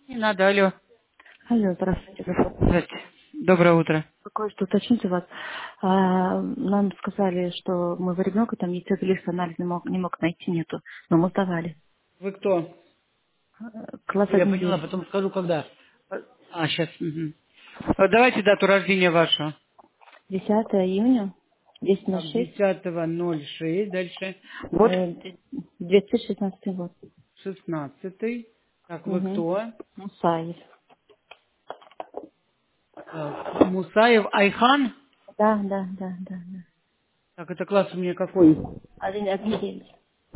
Не надо, алло. Алло, здравствуйте, господа. Здравствуйте. Доброе утро. Кое-что уточнить у вас. Нам сказали, что моего ребенка там яйцеглист анализ не мог найти, нету. Но мы сдавали. Вы кто? Класс Я поняла, 1-9. потом скажу, когда. Сейчас. Давайте дату рождения вашу. 10 июня, Так, 10:06, 10.06, дальше. Год 2016 год. 16. Так, вы Угу. кто? Мусаев. Так, Мусаев Айхан. Да, да, да, да, да. Так, это класс у меня какой? 1-9.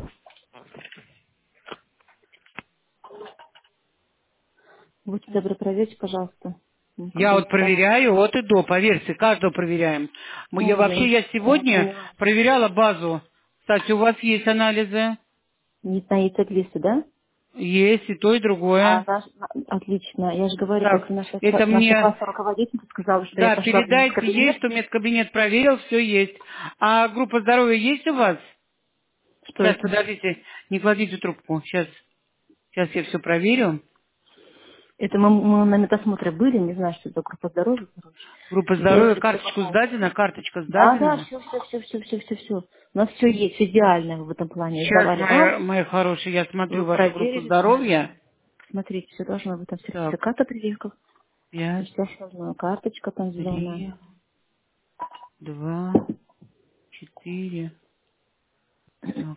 Будьте добры, проверьте, пожалуйста. Я вот Там, проверяю от и до, поверьте, каждого проверяем. ну, Я я сегодня поняла. проверяла базу. Кстати, у вас есть анализы? Не на яйцеглисты, да? Есть и то, и другое. Отлично. Я же говорю, Так, просто наша, это наша мне, классная руководительница сказала, что я да, пошла в передайте, есть, кабинет. что медкабинет проверил, все есть. А группа здоровья есть у вас? Что Сейчас, это? подождите, не кладите трубку. Сейчас я все проверю. Это мы на медосмотре были, не знаю, что это группа здоровья, короче. Группа здоровья, Сделали все карточку по сдадена, карточка Да, да, сдадена. все. У нас все есть, все идеально в этом плане. Сейчас, Сдавали вам, мои хорошие, я вы смотрю вашу группу проверили все. здоровья. Смотрите, все должно быть. Там Так, сертификат о прививках, пять, все остальное. Карточка там зеленая. 3, 2, 4. Так,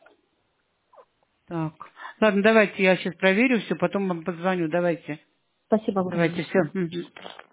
так. Ладно, давайте я сейчас проверю все, потом вам позвоню. Давайте. Спасибо огромное. Давайте, все.